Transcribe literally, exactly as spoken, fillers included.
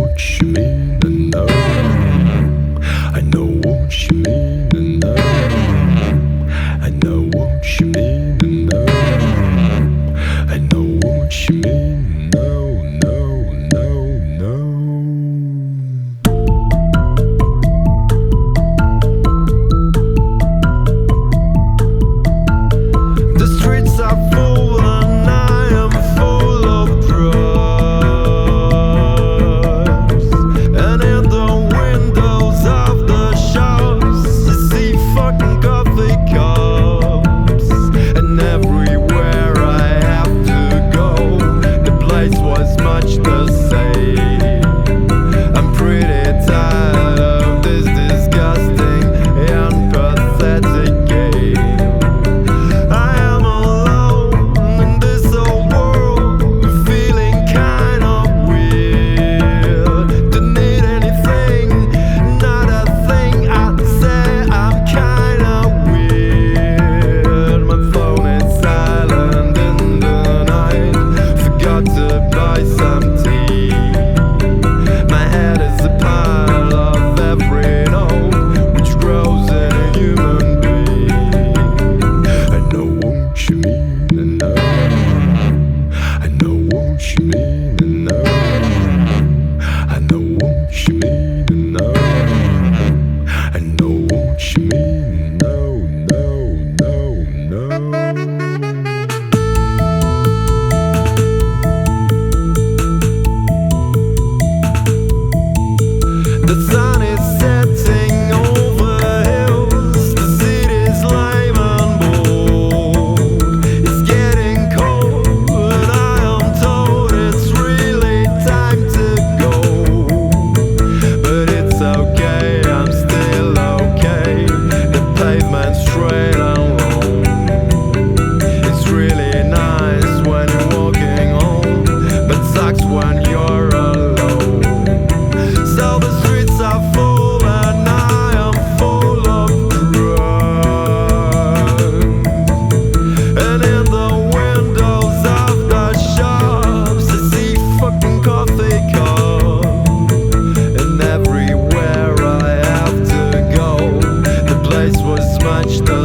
what you mean, I know. I know what you mean, I know. I know what you mean, I know. I know what you mean, no, no, no, no. The streets are full and I am full of drugs. And in the windows of the shops you see fucking coffee cups. And everywhere I have to go, the place was much the same. I'm pretty tired of this disgusting and pathetic game. I am alone in this old world, feeling kind of weird. Don't need anything, not a thing. I'd say I'm kind of weird. My phone is silent in the night. Forgot to buy some tea. My head is a pile of every note which grows in a human being. I know what you mean, I know. I know what you mean, I know. I know what you mean, I know. I know what you mean, no, no, no, no. The sun is setting over hills. The city's lame and bold. It's getting cold and I am told it's really time to go. But it's okay, I'm still okay. The pavement's straight and long. It's really nice when you're walking home, but sucks when you're alone. So the streets are full and I am full of drugs. And in the windows of the shops I see fucking coffee cups. And everywhere I have to go, the place was much the